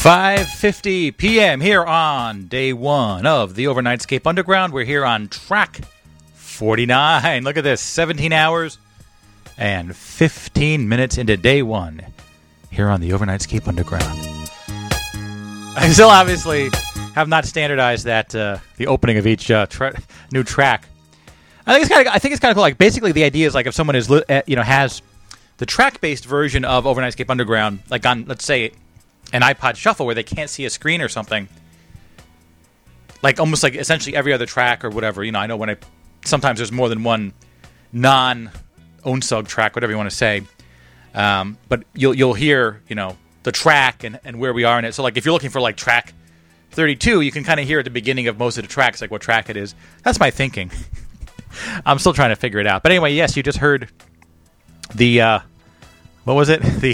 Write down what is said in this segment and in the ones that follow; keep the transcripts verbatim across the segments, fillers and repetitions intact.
five fifty p.m. here on day one of the Overnightscape Underground. We're here on track forty-nine. Look at this, seventeen hours and fifteen minutes into day one here on the Overnightscape Underground. I still obviously have not standardized that uh, the opening of each uh, tra- new track. I think it's kind of I think it's kind of cool. Like basically, the idea is like if someone is li- uh, you know has the track-based version of Overnightscape Underground, like on let's say an iPod Shuffle where they can't see a screen or something, like almost like essentially every other track or whatever. You know, I know when I sometimes there's more than one non-Onsug track, whatever you want to say, um, but you'll you'll hear you know the track and, and where we are in it. So like if you're looking for like track thirty-two, you can kind of hear at the beginning of most of the tracks like what track it is. That's my thinking. I'm still trying to figure it out. But anyway, yes, you just heard the uh, what was it? The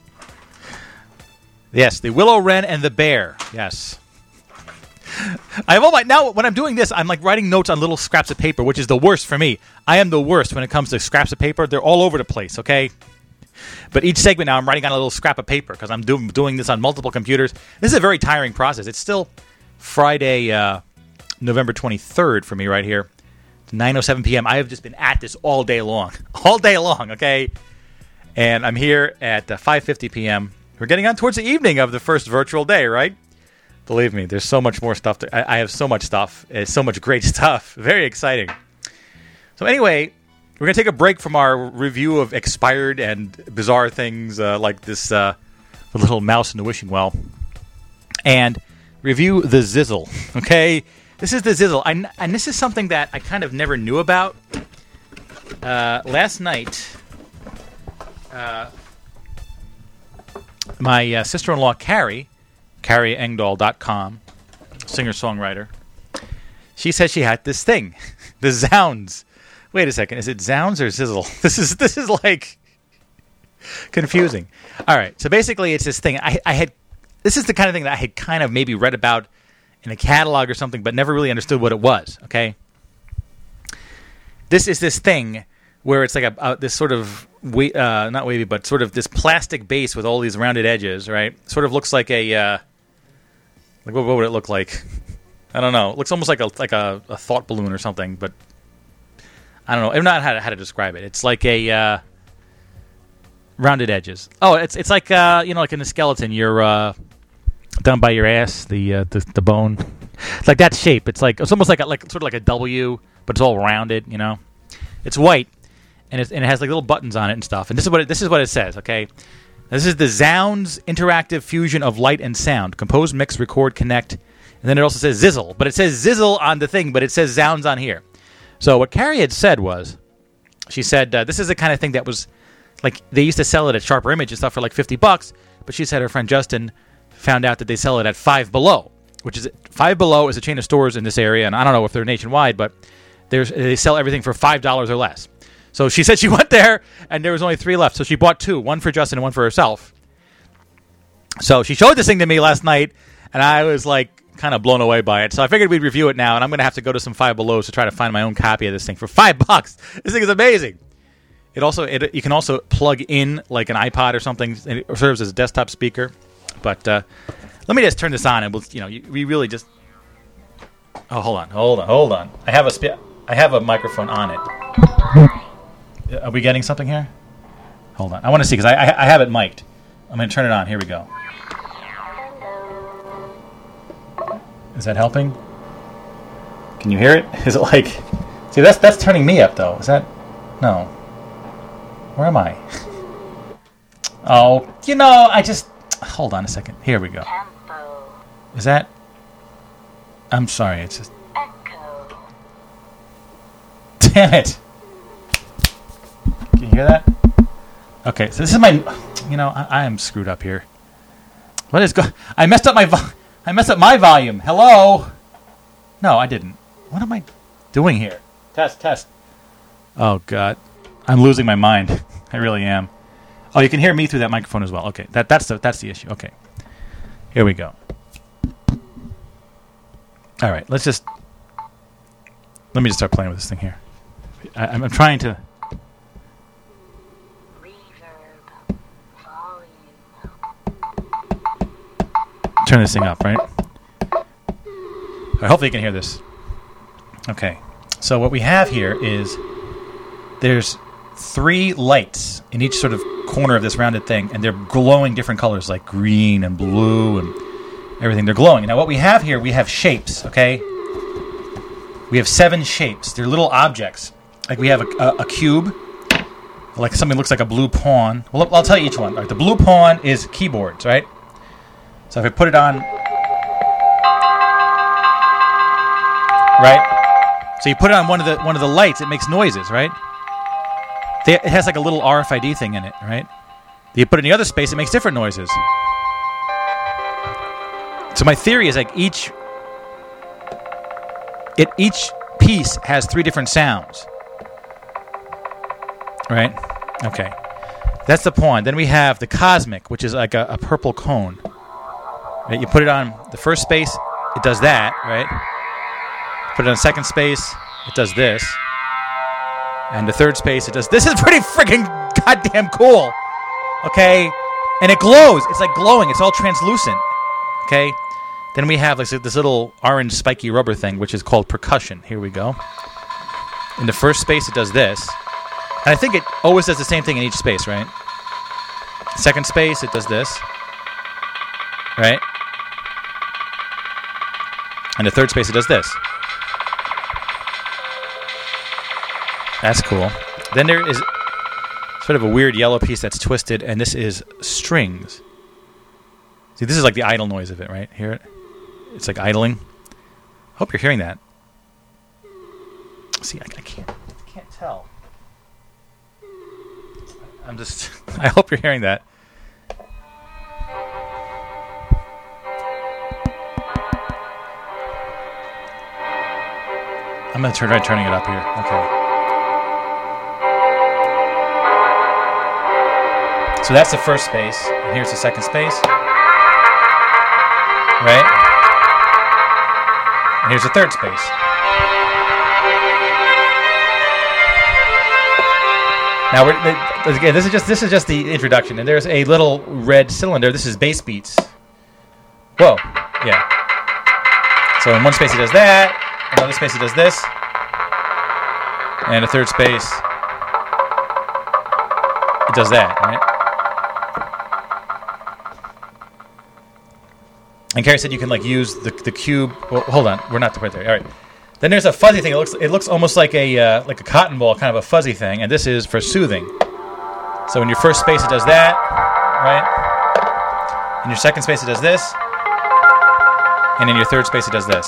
Yes, the Willow Wren and the Bear. Yes. I have all my now when I'm doing this, I'm like writing notes on little scraps of paper, which is the worst for me. I am the worst when it comes to scraps of paper. They're all over the place, okay? But each segment now I'm writing on a little scrap of paper because I'm do- doing this on multiple computers. This is a very tiring process. It's still Friday, uh, November twenty-third for me right here. It's nine oh seven p.m. I have just been at this all day long. All day long, okay? And I'm here at uh, five fifty p.m. We're getting on towards the evening of the first virtual day, right? Believe me, there's so much more stuff. To, I, I have so much stuff. It's so much great stuff. Very exciting. So anyway, we're going to take a break from our review of expired and bizarre things uh, like this uh, the little mouse in the wishing well and review the Zizzle, okay? This is the Zizzle. I, and this is something that I kind of never knew about. Uh, last night... Uh, My uh, sister-in-law, Carrie, Carrie Engdahl dot com, singer-songwriter, she said she had this thing, the Zounds. Wait a second, is it Zounds or Zizzle? This is this is like confusing. All right, so basically it's this thing. I, I had this is the kind of thing that I had kind of maybe read about in a catalog or something, but never really understood what it was. Okay, this is this thing where it's like a, a this sort of wa- uh, not wavy, but sort of this plastic base with all these rounded edges, right? Sort of looks like a uh, like what, what would it look like? I don't know. It looks almost like a like a, a thought balloon or something, but I don't know. I'm not how to, how to describe it. It's like a uh, rounded edges. Oh, it's it's like uh, you know, like in the skeleton, you're uh, down by your ass, the uh, the the bone. It's like that shape. It's like it's almost like a, like sort of like a W, but it's all rounded. You know, it's white. And, it's, and it has like little buttons on it and stuff. And this is what it, this is what it says. Okay, this is the Zounds interactive fusion of light and sound. Compose, mix, record, connect. And then it also says Zizzle, but it says Zizzle on the thing, but it says Zounds on here. So what Carrie had said was, she said uh, this is the kind of thing that was like they used to sell it at Sharper Image and stuff for like fifty bucks. But she said her friend Justin found out that they sell it at Five Below, which is Five Below is a chain of stores in this area, and I don't know if they're nationwide, but there's they sell everything for five dollars or less. So she said she went there, and there was only three left. So she bought two, one for Justin and one for herself. So she showed this thing to me last night, and I was, like, kind of blown away by it. So I figured we'd review it now, and I'm going to have to go to some Five Belows to try to find my own copy of this thing for five bucks. This thing is amazing. It also it, you can also plug in, like, an iPod or something. And it serves as a desktop speaker. But uh, let me just turn this on, and we'll, you know, we really just... Oh, hold on, hold on, hold on. I have a sp- I have a microphone on it. Are we getting something here? Hold on. I want to see because I, I I have it mic'd. I'm going to turn it on. Here we go. Is that helping? Can you hear it? Is it like... See, that's that's turning me up, though. Is that... No. Where am I? Oh, you know, I just... Hold on a second. Here we go. Is that... I'm sorry. It's just... Damn it. Can you hear that? Okay, so this is my, you know, I, I am screwed up here. What is go? I messed up my, vo- I messed up my volume. Hello? No, I didn't. What am I doing here? Test, test. Oh God, I'm losing my mind. I really am. Oh, you can hear me through that microphone as well. Okay, that that's the that's the issue. Okay, here we go. All right, let's just let me just start playing with this thing here. I, I'm, I'm trying to. turn this thing up, right? Right, hopefully you can hear this. Okay. So what we have here is there's three lights in each sort of corner of this rounded thing, and they're glowing different colors like green and blue and everything. They're glowing. Now what we have here, we have shapes, okay? We have seven shapes. They're little objects. Like we have a, a, a cube, like something looks like a blue pawn. Well, I'll tell you each one. All right, the blue pawn is keyboards, right? So if I put it on, right? So you put it on one of the one of the lights, it makes noises, right? They, it has like a little R F I D thing in it, right? You put it in the other space, it makes different noises. So my theory is like each it each piece has three different sounds. Right? Okay. That's the pawn. Then we have the cosmic, which is like a, a purple cone. Right? You put it on the first space, it does that, right? Put it on the second space, it does this. And the third space, it does... This is pretty freaking goddamn cool. Okay? And it glows. It's like glowing. It's all translucent. Okay? Then we have like this little orange spiky rubber thing, which is called percussion. Here we go. In the first space, it does this. And I think it always does the same thing in each space, right? Second space, it does this. Right? And the third space, it does this. That's cool. Then there is sort of a weird yellow piece that's twisted, and this is strings. See, this is like the idle noise of it, right? Hear it? It's like idling. Hope you're hearing that. See, I, I can't, I can't tell. I'm just. I hope you're hearing that. I'm gonna try turning it up here. Okay. So that's the first space, and here's the second space. Right? And here's the third space. Now, we're, again, this is just this is just the introduction, and there's a little red cylinder. This is bass beats. Whoa, yeah. So in one space he does that, another space he does this, and a third space it does that, right? And Carrie said you can like use the the cube. Well, hold on, we're not quite there. All right. Then there's a fuzzy thing. It looks it looks almost like a uh, like a cotton ball, kind of a fuzzy thing. And this is for soothing. So in your first space it does that, right? In your second space it does this, and in your third space it does this.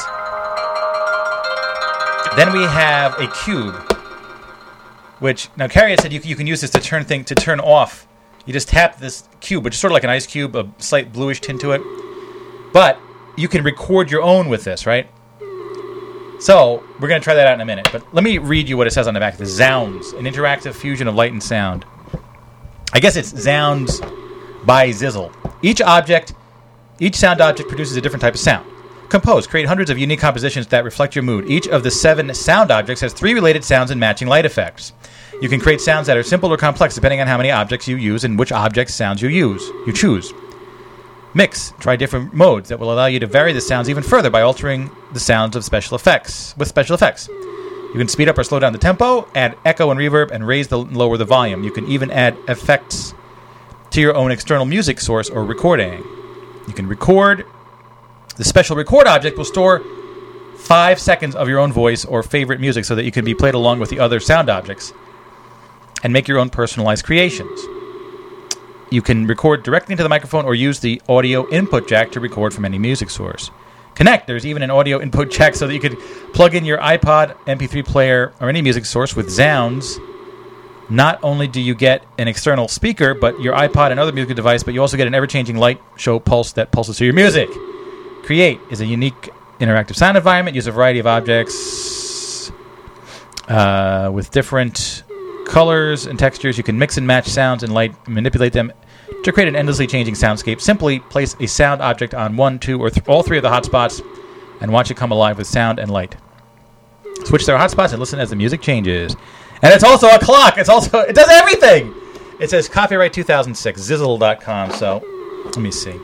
Then we have a cube, which now Carrie had said you you can use this to turn thing to turn off. You just tap this cube, which is sort of like an ice cube, a slight bluish tint to it. But you can record your own with this, right? So we're going to try that out in a minute. But let me read you what it says on the back. The Zounds, an interactive fusion of light and sound. I guess it's Zounds by Zizzle. Each object, each sound object produces a different type of sound. Compose, create hundreds of unique compositions that reflect your mood. Each of the seven sound objects has three related sounds and matching light effects. You can create sounds that are simple or complex depending on how many objects you use and which object sounds you use. You choose. Mix. Try different modes that will allow you to vary the sounds even further by altering the sounds of special effects with special effects. You can speed up or slow down the tempo, add echo and reverb, and raise the lower the volume. You can even add effects to your own external music source or recording. You can record. The special record object will store five seconds of your own voice or favorite music so that you can be played along with the other sound objects and make your own personalized creations. You can record directly into the microphone or use the audio input jack to record from any music source. Connect. There's even an audio input jack so that you could plug in your iPod, M P three player, or any music source with Zounds. Not only do you get an external speaker, but your iPod and other music device, but you also get an ever-changing light show pulse that pulses through your music. Create is a unique interactive sound environment. Use a variety of objects uh, with different colors and textures. You can mix and match sounds and light and manipulate them to create an endlessly changing soundscape. Simply place a sound object on one, two, or th- all three of the hotspots and watch it come alive with sound and light. Switch their hotspots and listen as the music changes. And it's also a clock. It's also it does everything. It says copyright two thousand six, Zizzle dot com. So let me see.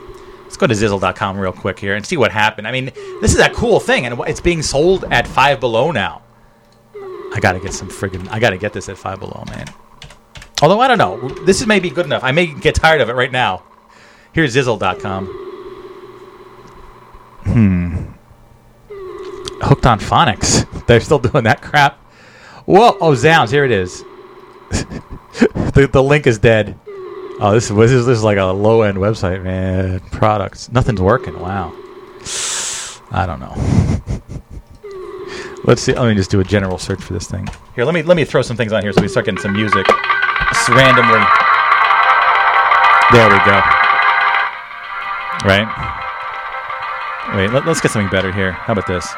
Let's go to Zizzle dot com real quick here and see what happened. I mean, this is a cool thing, and it's being sold at Five Below now. I gotta get some friggin'... I gotta get this at Five Below, man. Although, I don't know. This is maybe good enough. I may get tired of it right now. Here's Zizzle dot com. Hmm. Hooked on Phonics. They're still doing that crap. Whoa. Oh, zounds. Here it is. the, the link is dead. Oh, this is, this is this is like a low-end website, man. Products. Nothing's working. Wow. I don't know. Let's see. Let me just do a general search for this thing. Here, let me let me throw some things on here so we start getting some music just randomly. There we go. Right. Wait. Let, let's get something better here. How about this?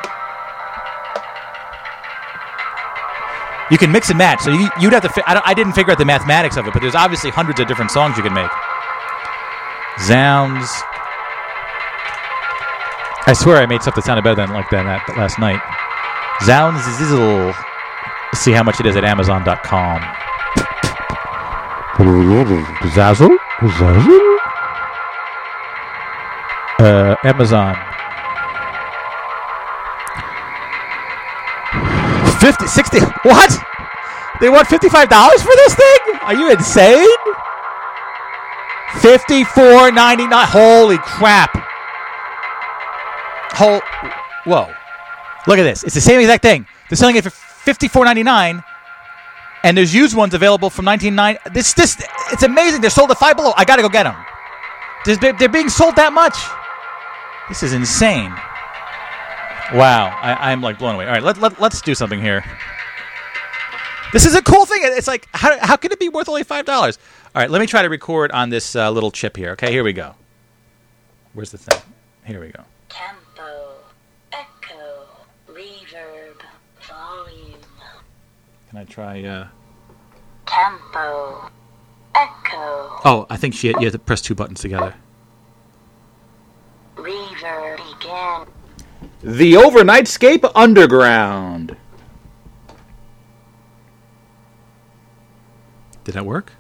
You can mix and match. So you, you'd have to. Fi- I, don't, I didn't figure out the mathematics of it, but there's obviously hundreds of different songs you can make. Zounds. I swear I made something that sounded better than like that, that last night. Zounds Zizzle. Let's see how much it is at Amazon dot com. Zazzle? Zazzle? Uh, Amazon. fifty, sixty. What? They want fifty-five dollars for this thing? Are you insane? fifty-four ninety-nine. Holy crap. Whole, whoa. Look at this. It's the same exact thing. They're selling it for fifty-four ninety-nine, and there's used ones available from nineteen ninety. This, this, it's amazing. They're sold at Five Below. I got to go get them. They're, they're being sold that much. This is insane. Wow. I, I'm like blown away. All right, let, let, let's do something here. This is a cool thing. It's like, how, how can it be worth only five dollars? All right, let me try to record on this uh, little chip here. Okay, here we go. Where's the thing? Here we go. Tempo, echo, reverb, volume. Can I try... Uh... Tempo, echo. Oh, I think she, you have to press two buttons together. Reverb, begin. The Overnightscape Underground. Did that work?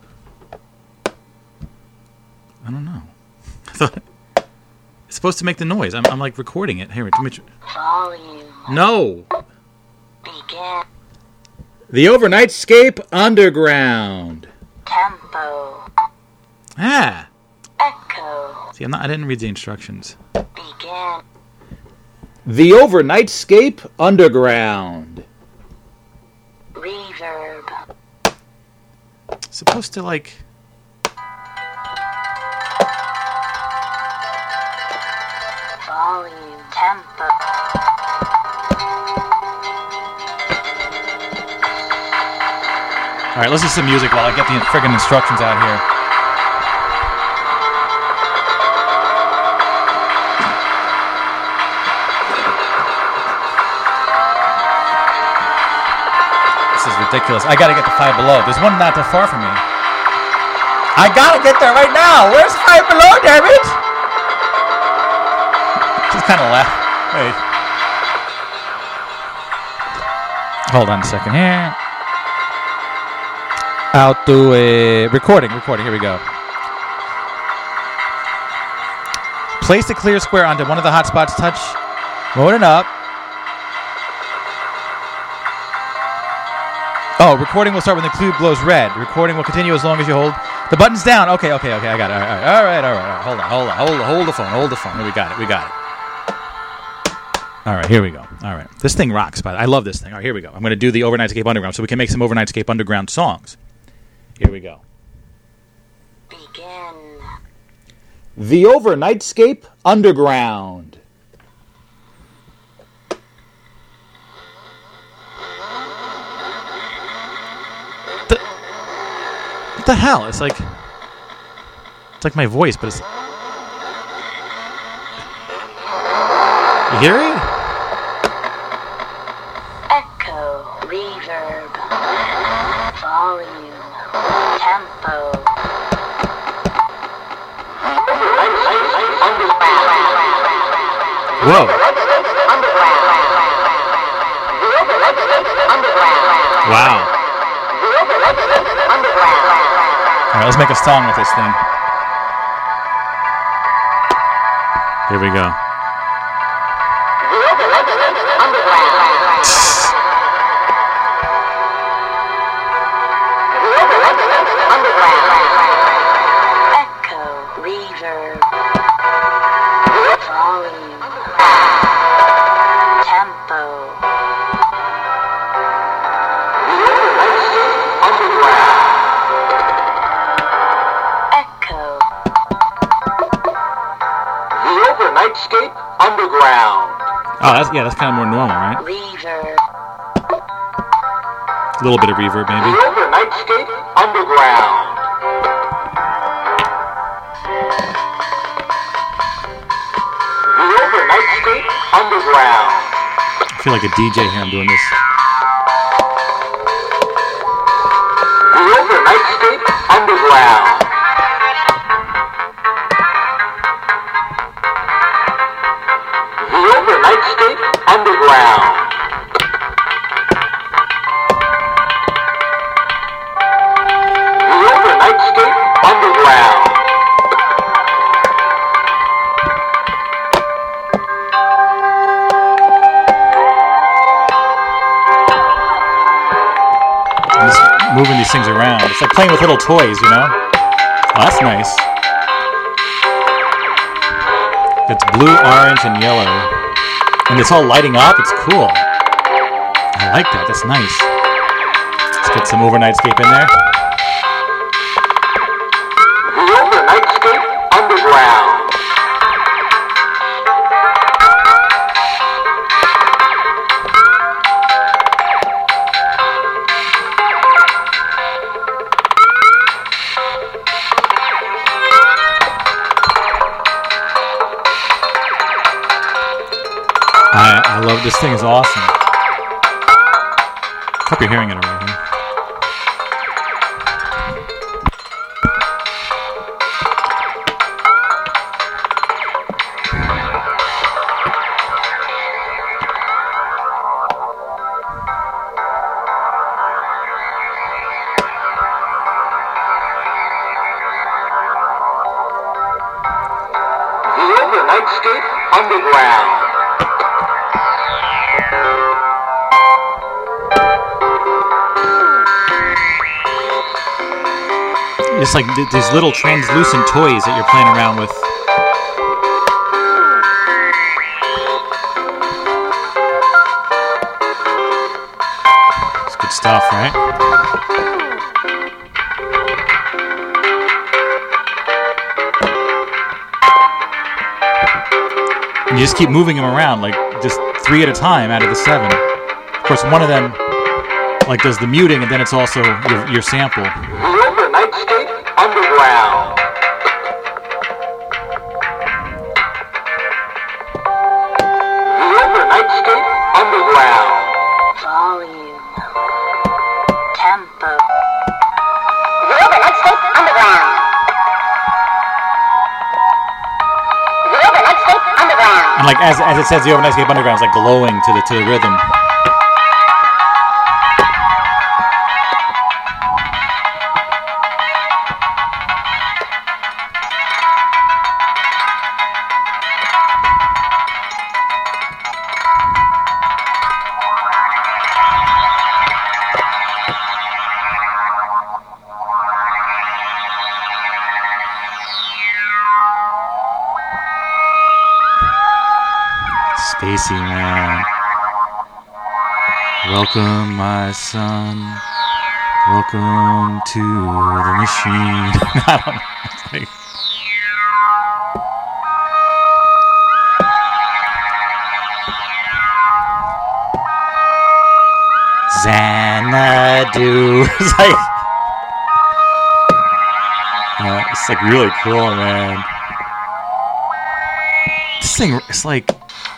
I don't know. I thought it's supposed to make the noise. I'm, I'm like recording it. Here, let me. Tr- Volume. No. Begin. The Overnightscape Underground. Tempo, Ah. echo, See, I'm not. I didn't read the instructions. begin. The Overnightscape Underground. Reverb. It's supposed to like. Volume, tempo. All right, let's do some music while I get the friggin' instructions out here. This is ridiculous. I gotta get to Five Below. There's one not that far from me. I gotta get there right now. Where's Five Below, damn it? Just kind of laugh. Wait. Hold on a second here. I'll do a recording. Recording. Here we go. Place the clear square onto one of the hotspots. Touch. Load it up. Oh, recording will start when the clue glows red. Recording will continue as long as you hold the buttons down. Okay, okay, okay. I got it. All right, all right, all right. All right. Hold on, hold on, hold on, hold the phone, hold the phone. Here, we got it. We got it. All right, here we go. All right, this thing rocks. But I love this thing. All right, here we go. I'm going to do the Overnightscape Underground, so we can make some Overnightscape Underground songs. Here we go. Begin. The Overnightscape Underground. The, what the hell? It's like it's like my voice, but it's. You hear it? Echo, reverb, volume, tempo. Whoa! Wow! All right, let's make a song with this thing. Here we go. Echo, reverb, volume, tempo. Echo, The Overnightscape Underground. Oh, that's yeah, that's kind of more normal, right? reverb, A little bit of reverb, The maybe. Overnightscape Underground. The Overnightscape Underground. I feel like a D J here. I'm doing this. The Overnightscape Underground. The Overnightscape Underground. The Overnightscape Underground. I'm just moving these things around. It's like playing with little toys, you know? Oh, that's nice. It's blue, orange, and yellow. And it's all lighting up. It's cool. I like that. That's nice. Let's get some Overnightscape in there. The Overnightscape Underground. I, I love this thing. It's awesome. Hope you're hearing it alright. Huh? The Overnightscape Underground. It's like th- these little translucent toys that you're playing around with. It's good stuff, right? And you just keep moving them around, like just three at a time out of the seven. Of course, one of them like does the muting, and then it's also your, your sample. The Overnightscape Underground. The Overnightscape Underground. volume, tempo. The Overnightscape Underground. The Overnightscape Underground. And like as as it says, the Overnightscape Underground is like glowing to the to the rhythm. Spacey, man. Welcome, my son. Welcome to the machine. I don't know. It's like- Xanadu. It's like, uh, it's like really cool, man. This thing, it's like.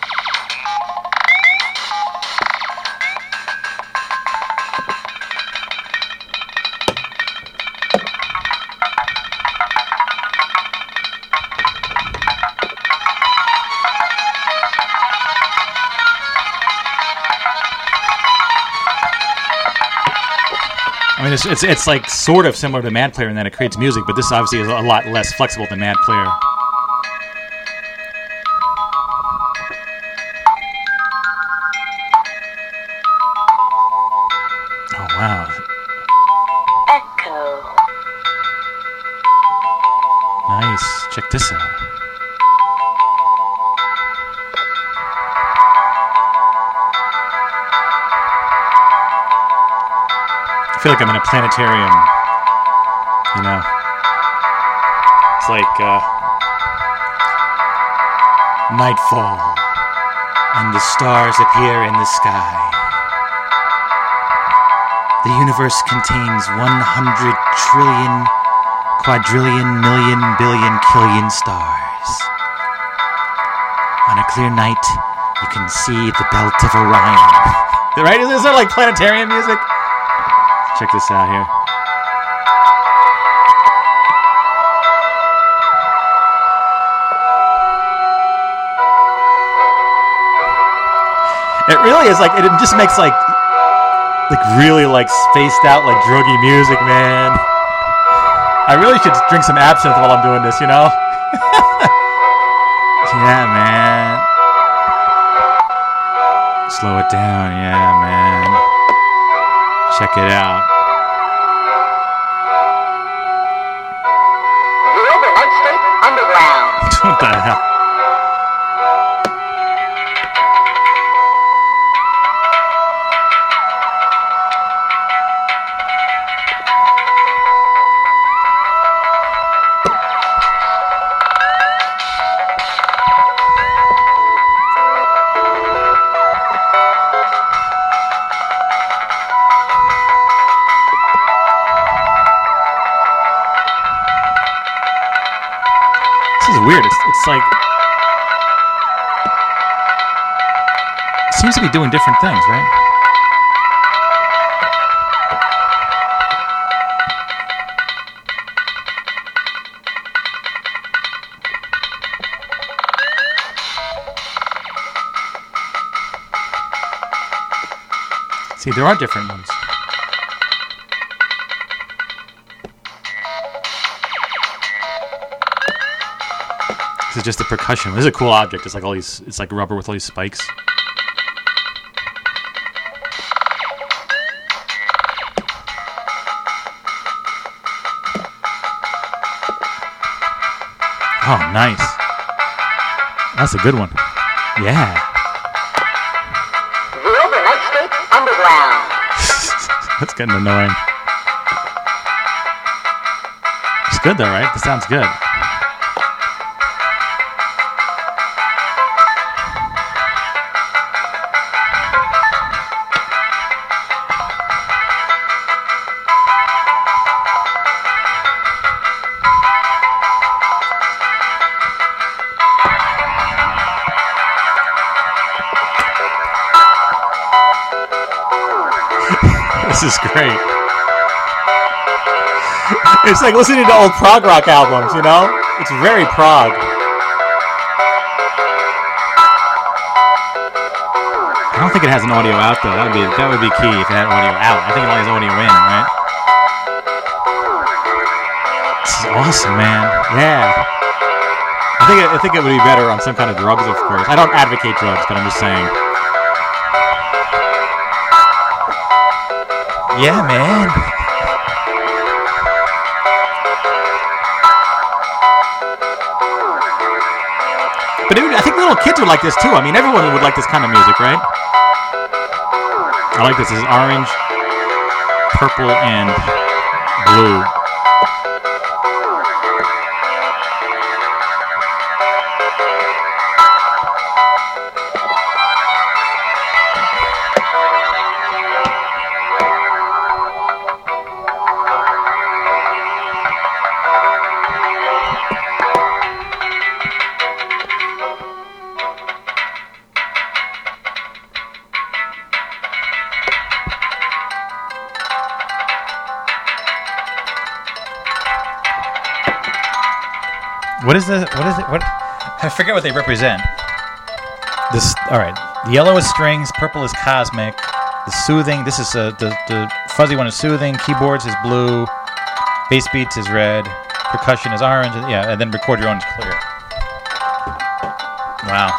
I mean, it's, it's it's like sort of similar to Mad Player in that it creates music, but this obviously is a lot less flexible than Mad Player. Nice. Check this out. I feel like I'm in a planetarium, you know. It's like uh, nightfall, and the stars appear in the sky. The universe contains one hundred trillion, quadrillion, million, billion, killion stars. On a clear night, you can see the belt of Orion. Right? Is there like planetarium music? Check this out here. It really is like, it just makes like, like really like spaced out, like druggy music, man. I really should drink some absinthe while I'm doing this, you know? Yeah, man. Slow it down, yeah, man. Check it out. The Overnight State Underground. What the hell? This is weird. It's, it's like it seems to be doing different things, right? See, there are different ones. This is just the percussion. This is a cool object. It's like all these. It's like rubber with all these spikes. Oh, nice. That's a good one. Yeah. The Overnight State Underground. That's getting annoying. It's good though, right? This sounds good. This is great. It's like listening to old prog rock albums, you know? It's very prog. I don't think it has an audio out though. That would be that would be key if it had audio out. I think it only has audio in, right? This is awesome, man. Yeah. I think it, I think it would be better on some kind of drugs, of course. I don't advocate drugs, but I'm just saying. Yeah, man. But dude, I think little kids would like this too. I mean, everyone would like this kind of music, right? I like this. This is orange, purple, and blue. What is the what is it? What I forget what they represent. This all right. The yellow is strings, purple is cosmic. The soothing. This is uh, the the fuzzy one is soothing. Keyboards is blue. Bass beats is red. Percussion is orange. And, yeah, and then record your own is clear. Wow.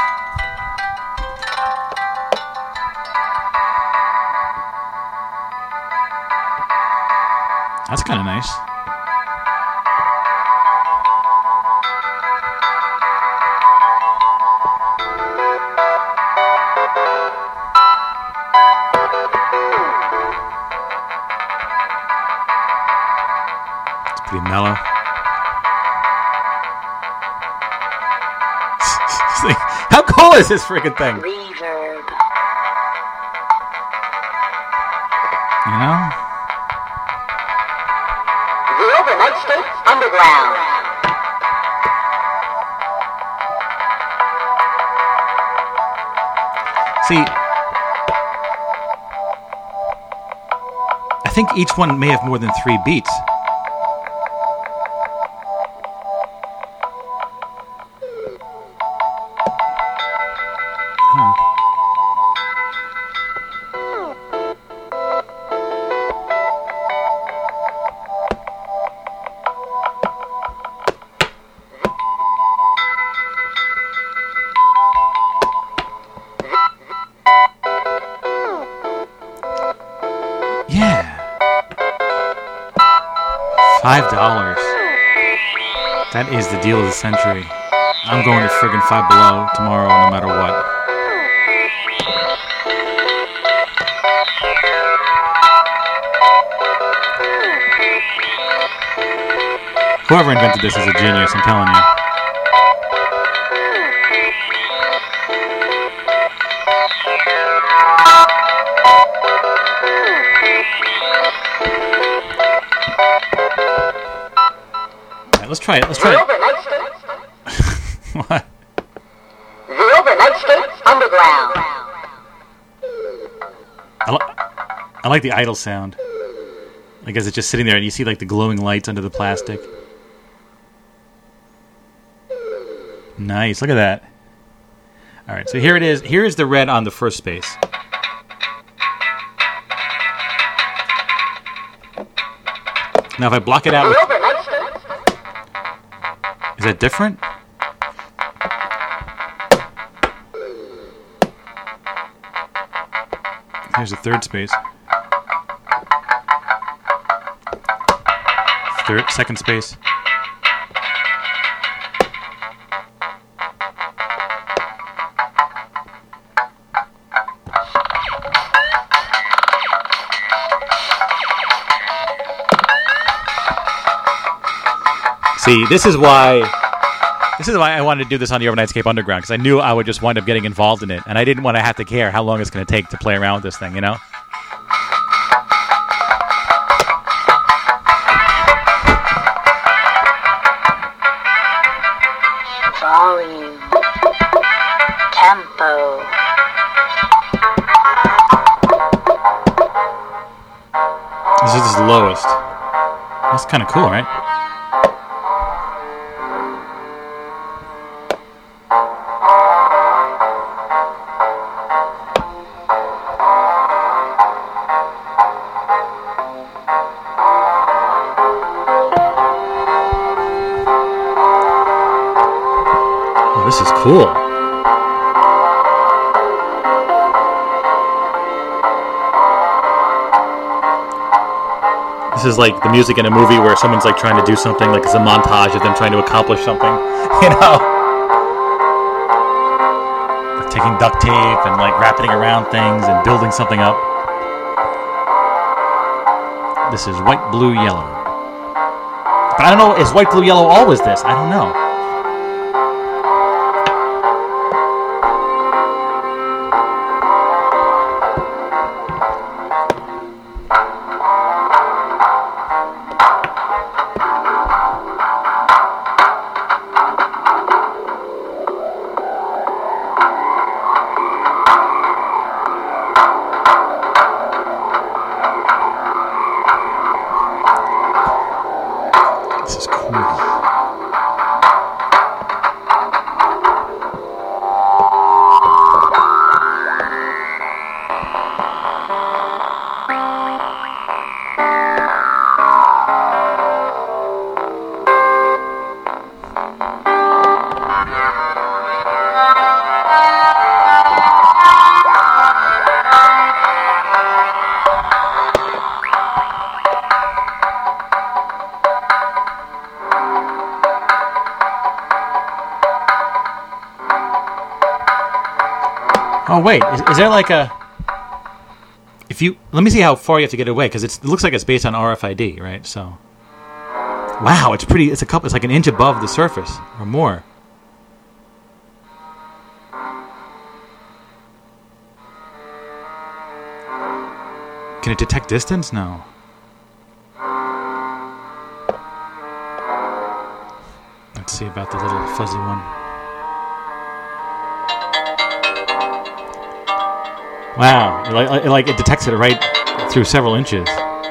That's kind of nice. Seriously, how cool is this freaking thing? Reverb. You know? The Overnight State Underground. See, I think each one may have more than three beats. Huh. Yeah. Five dollars. That is the deal of the century. I'm going to friggin' Five Below tomorrow, no matter what. Whoever invented this is a genius, I'm telling you. Let's try it. Let's try The it. Overnight State. What? The Overnight State Underground. I, li- I like the idle sound. Like as it's just sitting there and you see like the glowing lights under the plastic. Nice. Look at that. All right. So here it is. Here is the red on the first space. Now if I block it out The with... Overnight State. Is that different? Here's the third space. Third, second space. See, this is why this is why I wanted to do this on the Overnightscape Underground, because I knew I would just wind up getting involved in it, and I didn't want to have to care how long it's going to take to play around with this thing, you know? Volume. Tempo. This is the lowest. That's kind of cool, right? Oh, this is cool. This is like the music in a movie where someone's like trying to do something, like it's a montage of them trying to accomplish something, you know? Like taking duct tape and like wrapping around things and building something up. This is white, blue, yellow. But I don't know, is white, blue, yellow always this? I don't know. This is cool. Oh wait, is, is there like a? If you let me see how far you have to get away, because it looks like it's based on R F I D, right? So, wow, it's pretty. It's a couple. It's like an inch above the surface or more. Can it detect distance? No. Let's see about the little fuzzy one. Wow, it like, it, like it detects it right through several inches.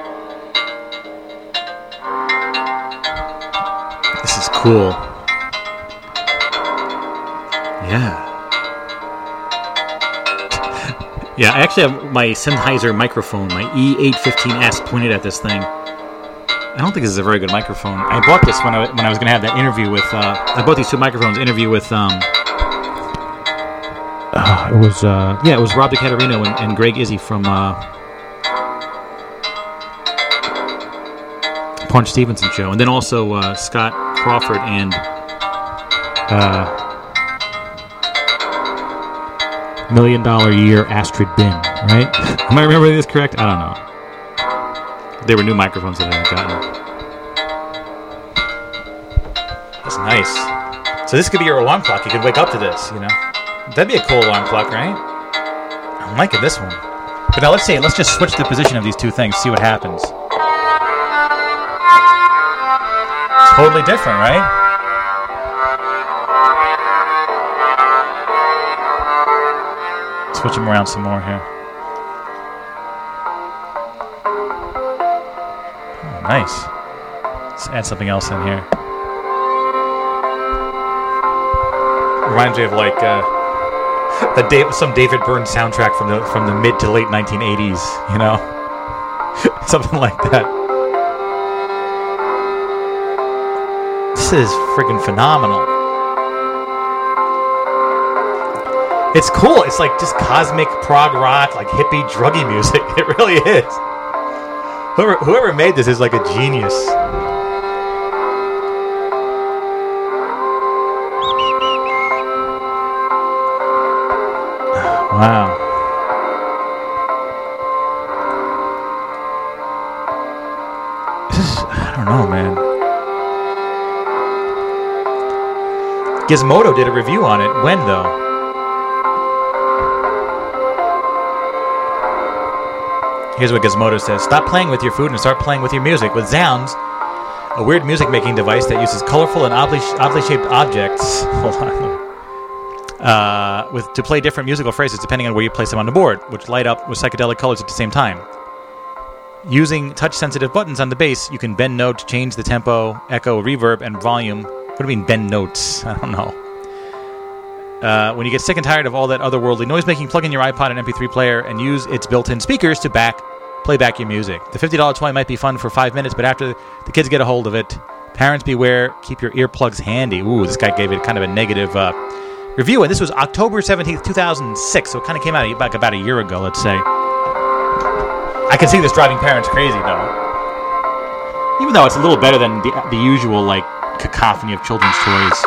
This is cool. Yeah. Yeah, I actually have my Sennheiser microphone, my E eight fifteen S, pointed at this thing. I don't think this is a very good microphone. I bought this when I when I was going to have that interview with. Uh, I bought these two microphones. Interview with. Um, uh, it was uh, yeah, it was Rob DeCaterino and, and Greg Izzy from uh, Punch Stevenson show, and then also uh, Scott Crawford and. Uh, Million Dollar Year Astrid Bin, right? Am I remembering this correct? I don't know. They were new microphones that I had gotten. That's nice. So this could be your alarm clock. You could wake up to this, you know? That'd be a cool alarm clock, right? I'm liking this one. But now let's see. Let's just switch the position of these two things, see what happens. Totally different, right? Switch them around some more here. Oh, nice. Let's add something else in here. Reminds me of like uh, the Dave, some David Byrne soundtrack from the from the mid to late nineteen eighties. You know, something like that. This is friggin' phenomenal. It's cool. It's like just cosmic prog rock, like hippie, druggy music. It really is. Whoever, whoever made this is like a genius. Wow. This is, I don't know, man. Gizmodo did a review on it. When, though? Here's what Gizmodo says. Stop playing with your food and start playing with your music with Zounds, a weird music-making device that uses colorful and oddly, oddly shaped objects hold on, uh, with to play different musical phrases depending on where you place them on the board, which light up with psychedelic colors at the same time. Using touch-sensitive buttons on the bass, you can bend notes, change the tempo, echo, reverb, and volume. What do you mean bend notes? I don't know. Uh, when you get sick and tired of all that otherworldly noise-making, plug in your iPod and M P three player and use its built-in speakers to back play back your music. The fifty dollars toy might be fun for five minutes, but after the kids get a hold of it, parents beware, keep your earplugs handy. Ooh, this guy gave it kind of a negative uh, review, and this was October seventeenth, two thousand six, so it kind of came out like about a year ago, let's say. I can see this driving parents crazy, though. Even though it's a little better than the, the usual, like, cacophony of children's toys.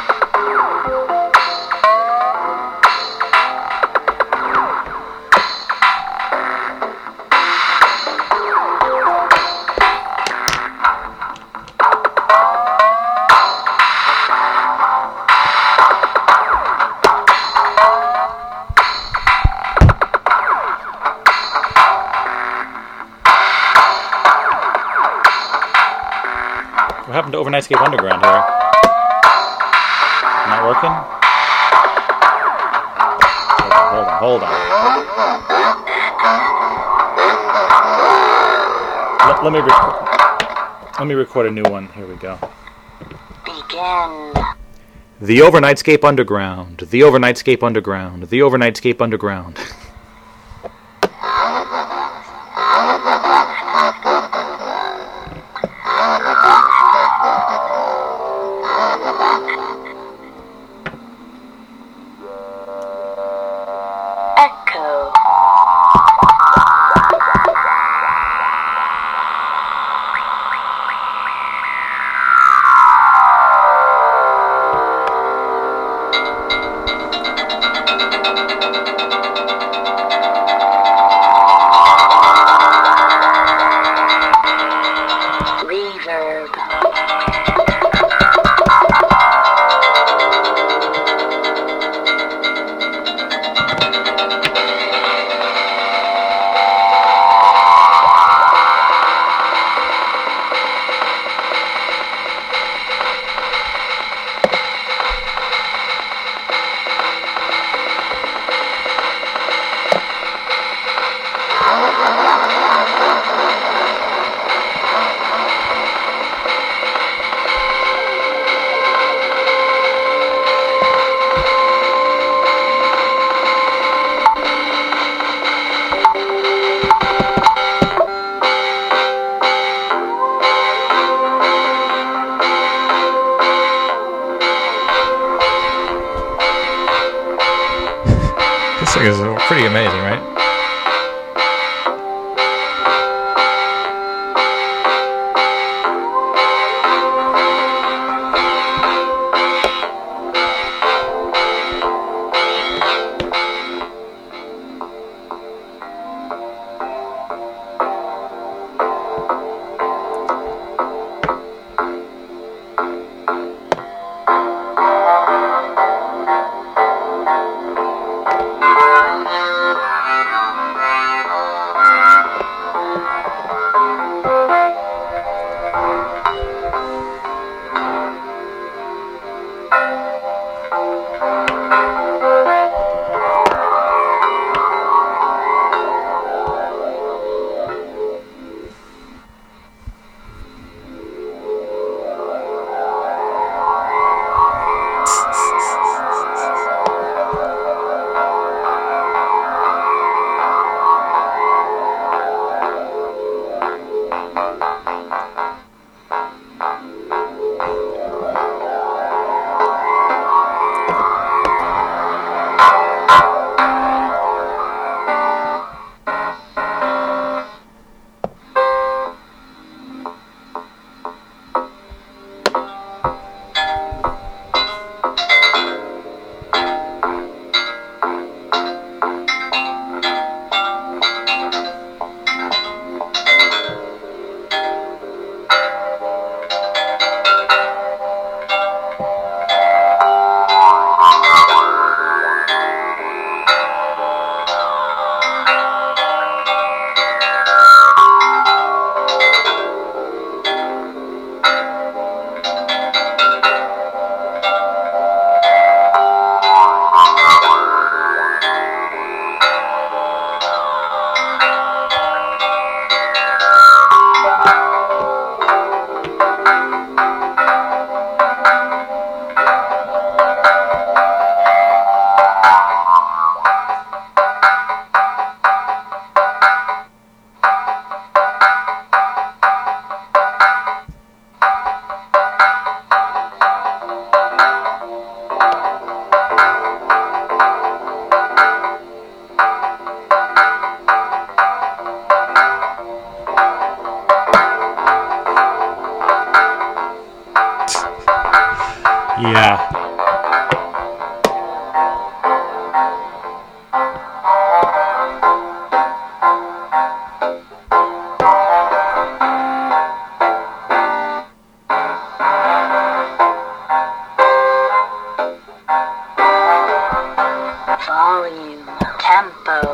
What happened to Overnightscape Underground here? Not working? Hold on, hold on, hold on. Let, let me record. Let me record a new one. Here we go. Begin. The Overnightscape Underground. The Overnightscape Underground. The Overnightscape Underground. Echo. Reverb. This thing is pretty amazing, right? Yeah. Volume, tempo.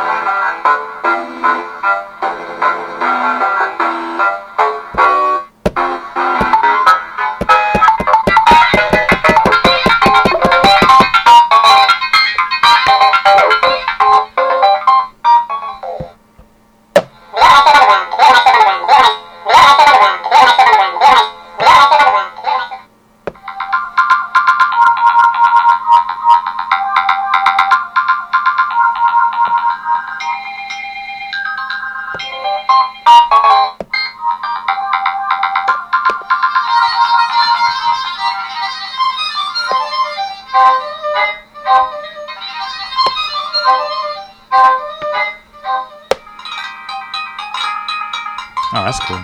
Oh, that's cool.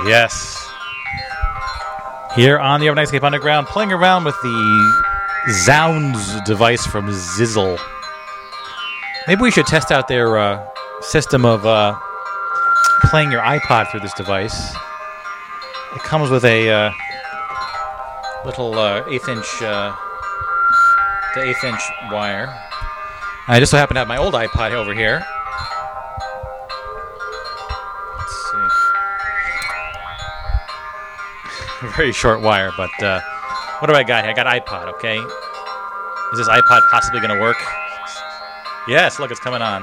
Yes. Here on the Urban Nightscape Underground, playing around with the Zounds device from Zizzle. Maybe we should test out their uh, system of uh, playing your iPod through this device. It comes with a uh, little uh, eighth inch, uh, the eighth inch wire. I just so happen to have my old iPod over here. Let's see. Very short wire, but uh, what do I got here? I got iPod, okay? Is this iPod possibly going to work? Yes, look, it's coming on.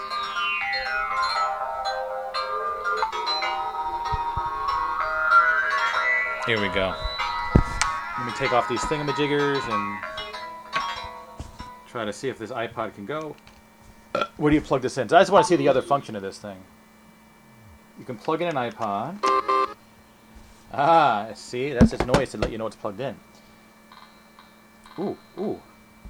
Here we go. Let me take off these thingamajiggers and try to see if this iPod can go. Where do you plug this in? So I just want to see the other function of this thing. You can plug in an iPod. Ah, see? That's its noise to let you know it's plugged in. Ooh, ooh.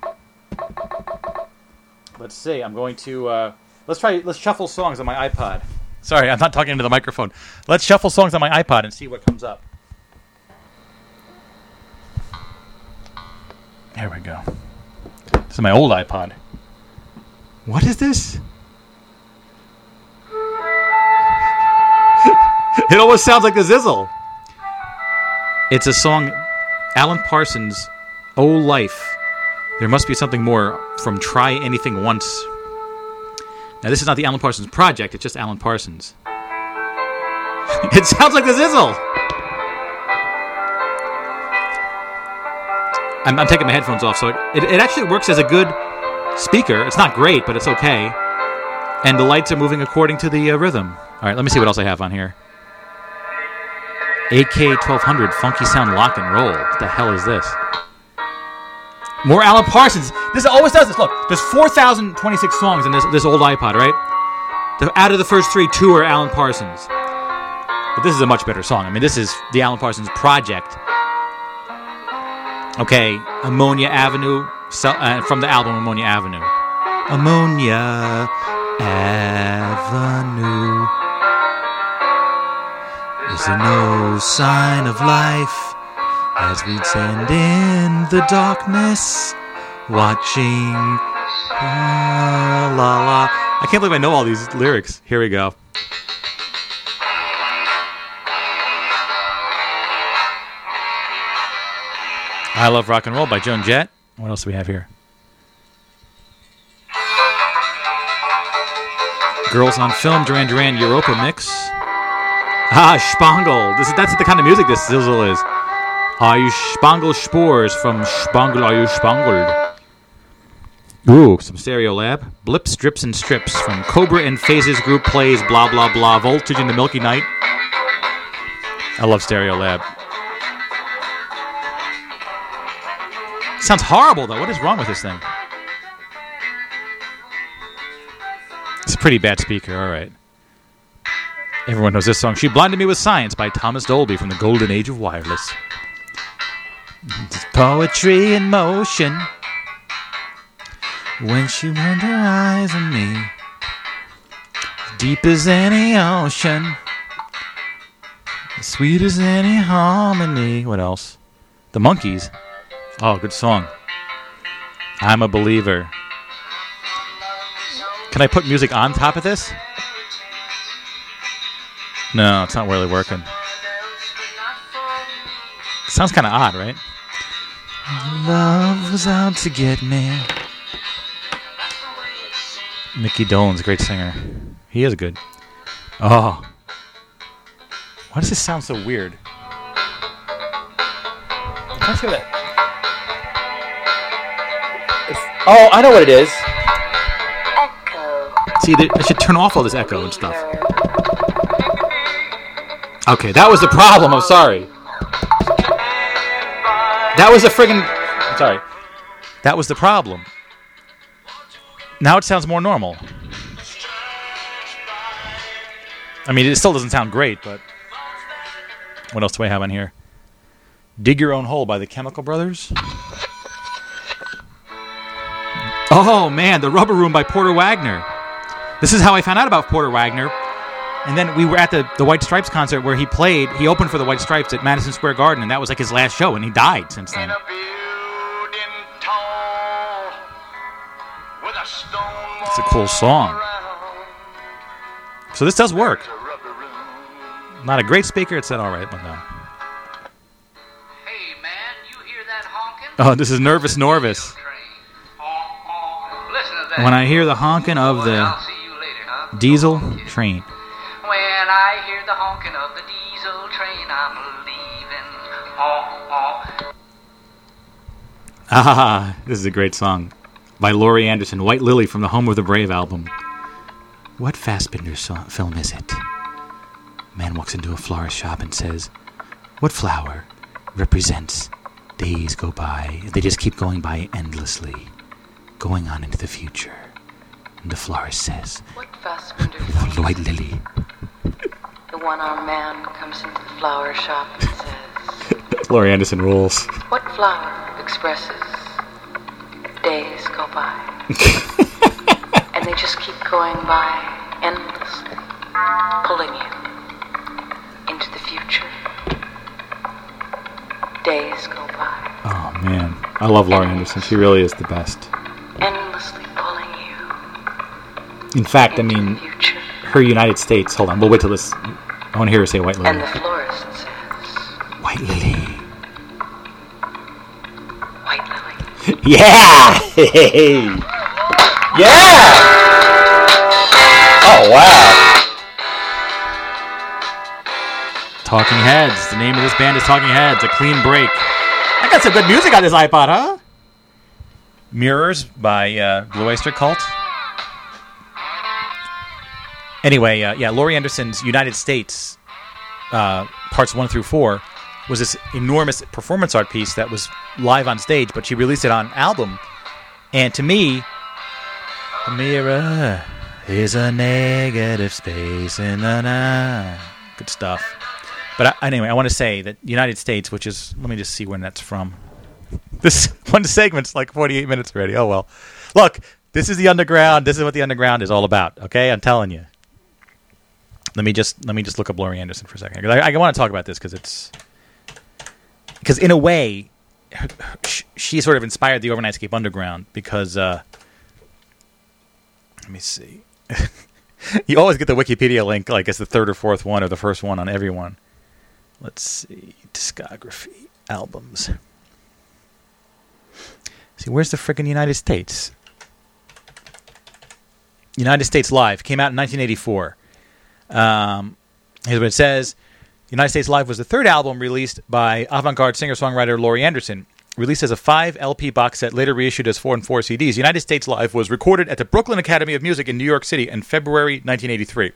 Let's see. I'm going to... Uh, let's try... Let's shuffle songs on my iPod. Sorry, I'm not talking into the microphone. Let's shuffle songs on my iPod and see what comes up. There we go. This is my old iPod. What is this? It almost sounds like the Zizzle. It's a song, Alan Parsons' "Oh Life." There must be something more from Try Anything Once. Now, this is not the Alan Parsons Project. It's just Alan Parsons. It sounds like the Zizzle. I'm, I'm taking my headphones off, so it, it, it actually works as a good speaker. It's not great, but it's okay. And the lights are moving according to the uh, rhythm. All right, let me see what else I have on here. A K twelve hundred Funky Sound Lock and Roll. What the hell is this? More Alan Parsons. This always does this. Look, there's four thousand twenty-six songs in this this old iPod, right? The, out of the first three, two are Alan Parsons. But this is a much better song. I mean, this is the Alan Parsons Project. Okay, Ammonia Avenue, so, uh, from the album Ammonia Avenue. Ammonia Avenue. Is there no sign of life as we stand in the darkness, watching la la la? I can't believe I know all these lyrics. Here we go. I Love Rock and Roll by Joan Jett. What else do we have here? Girls on Film, Duran Duran, Europa Mix. Ah, Spangel. This is, that's the kind of music this Zizzle is. Are you Spangel Spores from Spangel, Are You Spangled? Ooh, some Stereo Lab. Blips, Drips, and Strips from Cobra and Phases Group Plays, blah, blah, blah. Voltage in the Milky Night. I love Stereo Lab. Sounds horrible, though. What is wrong with this thing? It's a pretty bad speaker, all right. Everyone knows this song. She Blinded Me with Science by Thomas Dolby from the Golden Age of Wireless. It's poetry in motion when she turned her eyes on me. Deep as any ocean, sweet as any harmony. What else? The Monkees. Oh, good song. I'm a Believer. Can I put music on top of this? No, it's not really working. Sounds kind of odd, right? Love was out to get me. Mickey Dolenz, a great singer. He is good. Oh. Why does this sound so weird? I can't hear that. It's, oh, I know what it is. Echo. See, I should turn off all this echo and stuff. Okay, that was the problem. I'm sorry. That was the friggin'... Sorry. That was the problem. Now it sounds more normal. I mean, it still doesn't sound great, but... What else do I have on here? Dig Your Own Hole by the Chemical Brothers. Oh, man, The Rubber Room by Porter Wagner. This is how I found out about Porter Wagner. And then we were at the, the White Stripes concert where he played. He opened for the White Stripes at Madison Square Garden, and that was like his last show, and he died since then. In a building tall, with a stone It's a cool song. around. So this does work. There's a rubber room. Not a great speaker. It's all right, but no. Hey, man, you hear that honking? Oh, this is Nervous Norvis. Train. Honk, honk. Listen to that. When I hear the honking of Boy, the I'll see you later, huh? diesel train. When I hear the honking of the diesel train, I'm leaving. Honk, honk. Ah, this is a great song by Laurie Anderson, White Lily from the Home of the Brave album. What Fassbinder song, film is it? Man walks into a florist shop and says, "What flower represents days go by? They just keep going by endlessly, going on into the future." And the florist says, What Fassbinder "The film? White Lily." The one-armed man comes into the flower shop and says, Laurie Anderson rules. "What flower expresses days go by?" And they just keep going by endlessly, pulling you into the future. Days go by, Oh man, I love Laurie Anderson. She really is the best. endlessly pulling you In fact, I into mean, the future. her United States. Hold on, we'll wait till this. I want to hear her say White And Lily. the florist says, White Lily. "White lily." Yeah! Hey! Yeah! Oh, wow. Talking Heads. The name of this band is Talking Heads. A clean break. I got some good music on this iPod, huh? Mirrors by uh, Blue Oyster Cult. Anyway, uh, yeah, Laurie Anderson's United States, uh, parts one through four, was this enormous performance art piece that was live on stage, but she released it on album. And to me, a mirror is a negative space in the night. Good stuff. But I, anyway, I want to say that United States, which is, let me just see when that's from. This one segment's like forty-eight minutes already. Oh, well. Look, this is the underground. This is what the underground is all about, okay? I'm telling you. Let me just let me just look up Laurie Anderson for a second. 'Cause I, I want to talk about this because it's because in a way, her, her, she sort of inspired the Overnightscape Underground because uh, let me see. You always get the Wikipedia link like it's the third or fourth one or the first one on every one. Let's see, discography, albums. See, where's the frickin' United States? United States Live came out in nineteen eighty-four. Um, here's what it says. United States Live was the third album released by avant-garde singer-songwriter Laurie Anderson. Released as a five L P box set, later reissued as four and four C Ds. United States Live was recorded at the Brooklyn Academy of Music in New York City in February nineteen eighty-three.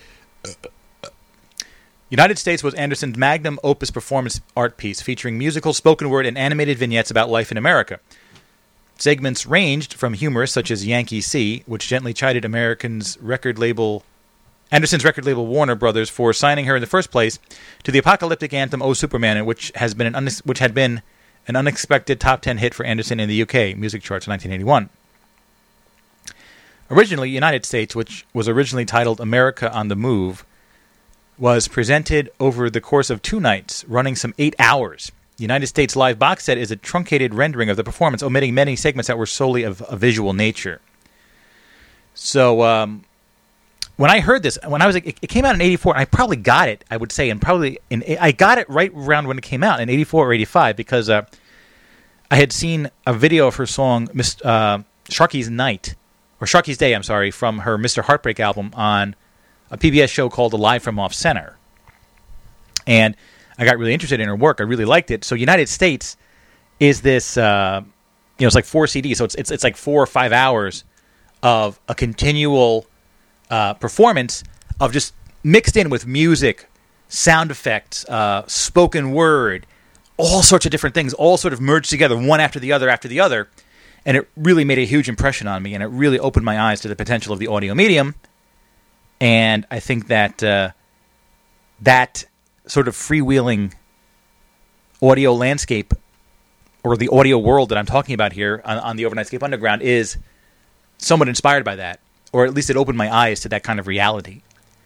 United States was Anderson's magnum opus performance art piece featuring musical spoken word and animated vignettes about life in America. Segments ranged from humorous such as Yankee C, which gently chided Americans' record label Anderson's record label Warner Brothers for signing her in the first place, to the apocalyptic anthem "Oh Superman," which has been an unex- which had been an unexpected top ten hit for Anderson in the U K music charts in nineteen eighty-one. Originally, United States, which was originally titled "America on the Move," was presented over the course of two nights, running some eight hours. The United States Live box set is a truncated rendering of the performance, omitting many segments that were solely of a visual nature. So, um, when I heard this, when I was like, it, it came out in eighty-four, and I probably got it, I would say, and probably in I got it right around when it came out in eighty-four or eighty-five, because uh, I had seen a video of her song Miss uh, Sharky's Night, or Sharky's Day, I'm sorry, from her Mister Heartbreak album on a P B S show called Live from Off Center. And I got really interested in her work. I really liked it. So United States is this, uh, you know, it's like four C Ds. So it's it's it's like four or five hours of a continual uh, performance of just mixed in with music, sound effects, uh, spoken word, all sorts of different things, all sort of merged together, one after the other after the other. And it really made a huge impression on me, and it really opened my eyes to the potential of the audio medium. And I think that uh, that sort of freewheeling audio landscape, or the audio world that I'm talking about here on, on the Overnightscape Underground, is somewhat inspired by that, or at least it opened my eyes to that kind of reality.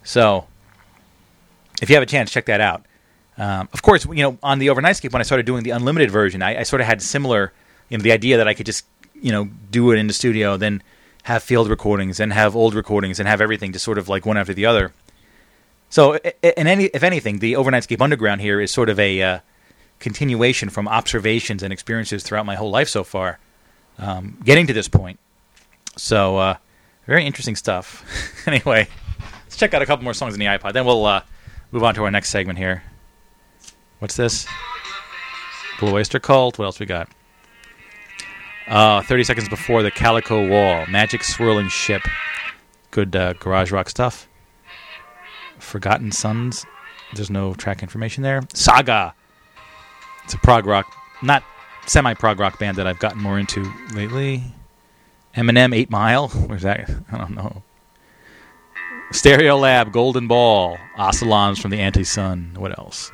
So, if you have a chance, check that out. Um, of course, you know, on the Overnightscape, when I started doing the unlimited version, I, I sort of had similar, you know, the idea that I could just, you know, do it in the studio, then have field recordings, and have old recordings, and have everything just sort of like one after the other. So, in any, if anything, the Overnightscape Underground here is sort of a uh, continuation from observations and experiences throughout my whole life so far, um, getting to this point. So, uh, very interesting stuff. Anyway, let's check out a couple more songs in the iPod. Then we'll uh, move on to our next segment here. What's this? Blue Oyster Cult. What else we got? Uh, thirty Seconds Before the Calico Wall. Magic Swirling Ship. Good uh, garage rock stuff. Forgotten Sons. There's no track information there. Saga. It's a prog rock, not semi-prog rock band that I've gotten more into lately. Eminem, Eight Mile. Where's that? I don't know. Stereo Lab, Golden Ball. Oscillons from the Anti-Sun. What else?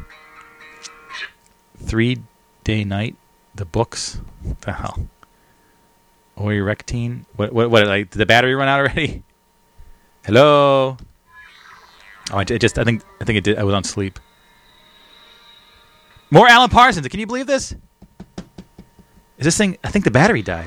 Three Day Night. The Books. What the hell? Oirectine. What? What? What? Like, did the battery run out already? Hello. Oh, I it just. I think. I think it did. I was on sleep. More Alan Parsons. Can you believe this? Is this thing... I think the battery died.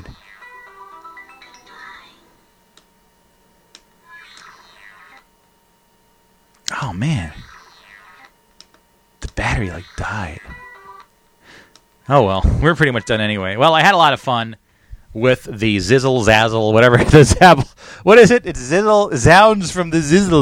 Oh, man. The battery, like, died. Oh, well. We're pretty much done anyway. Well, I had a lot of fun with the Zizzle, Zazzle, whatever. The Zabble. What is it? It's Zizzle. Sounds from the Zizzle.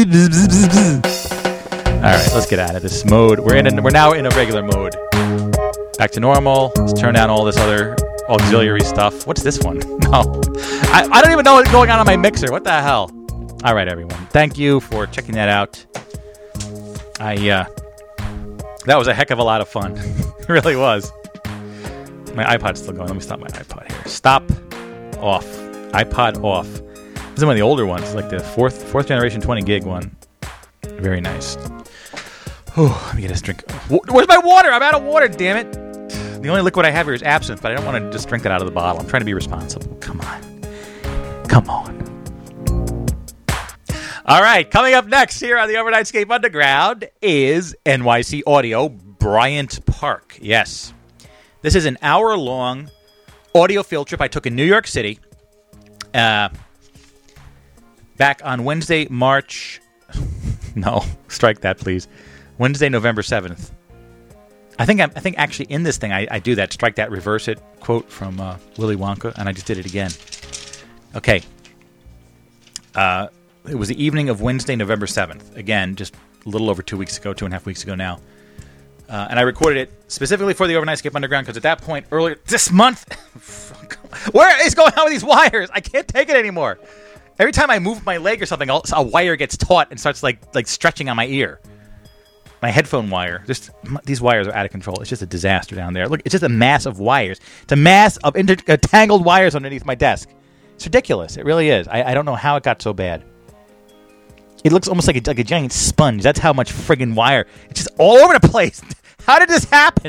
All right, let's get out of this mode. We're in. A, we're now in a regular mode. Back to normal. Let's turn down all this other auxiliary stuff. What's this one? No, I, I don't even know what's going on on my mixer. What the hell? All right, everyone. Thank you for checking that out. I uh, that was a heck of a lot of fun. It really was. My iPod's still going. Let me stop my iPod here. Stop. Off. iPod off. This is one of the older ones, like the fourth fourth generation twenty gig one. Very nice. Oh, let me get this drink. Where's my water? I'm out of water, damn it. The only liquid I have here is absinthe, but I don't want to just drink that out of the bottle. I'm trying to be responsible. Come on. Come on. All right, coming up next here on the Overnightscape Underground is N Y C Audio Bryant Park. Yes. This is an hour-long audio field trip I took in New York City uh, back on Wednesday, March... No, strike that, please. Wednesday, November seventh. I think I'm, I think actually in this thing I, I do that. Strike that, reverse it quote from uh, Willy Wonka, and I just did it again. Okay. Uh, it was the evening of Wednesday, November seventh. Again, just a little over two weeks ago, two and a half weeks ago now. Uh, and I recorded it specifically for the Overnightscape Underground because at that point earlier this month, where is going on with these wires? I can't take it anymore. Every time I move my leg or something, a wire gets taut and starts like like stretching on my ear. My headphone wire. Just these wires are out of control. It's just a disaster down there. Look, it's just a mass of wires. It's a mass of inter- uh, tangled wires underneath my desk. It's ridiculous. It really is. I, I don't know how it got so bad. It looks almost like a, like a giant sponge. That's how much friggin' wire. It's just all over the place. How did this happen?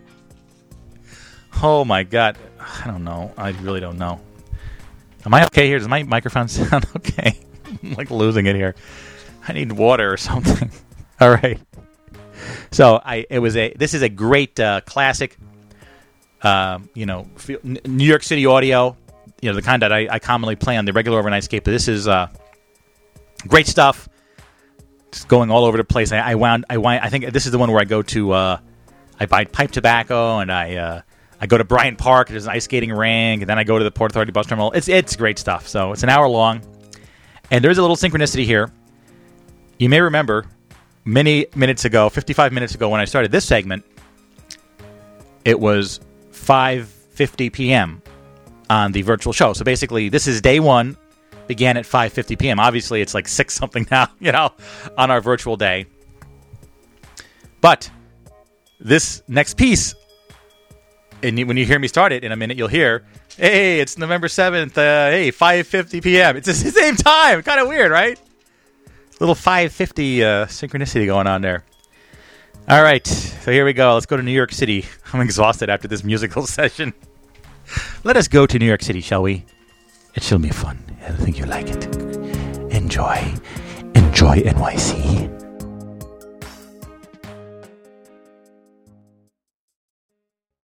Oh my God. I don't know. I really don't know. Am I okay here? Does my microphone sound okay? I'm like losing it here. I need water or something. All right. So I, it was a. This is a great uh, classic. Uh, you know, New York City audio. You know, the kind that I, I commonly play on the regular Overnightscape. But this is uh, great stuff. Just going all over the place. I, I wound. I wind, I think this is the one where I go to. Uh, I buy pipe tobacco and I. Uh, I go to Bryant Park. There's an ice skating rink, and then I go to the Port Authority bus terminal. It's it's great stuff. So it's an hour long, and there's a little synchronicity here. You may remember many minutes ago, fifty-five minutes ago, when I started this segment, it was five fifty p.m. on the virtual show. So basically, this is day one, began at five fifty p.m. Obviously, it's like six something now, you know, on our virtual day. But this next piece. And when you hear me start it in a minute, you'll hear, hey, it's November seventh, uh, hey, five fifty p.m. It's the same time. Kind of weird, right? Little five fifty uh, synchronicity going on there. All right, so here we go. Let's go to New York City. I'm exhausted after this musical session. Let us go to New York City, shall we? It shall be fun. I think you'll like it. Enjoy. Enjoy. Enjoy N Y C.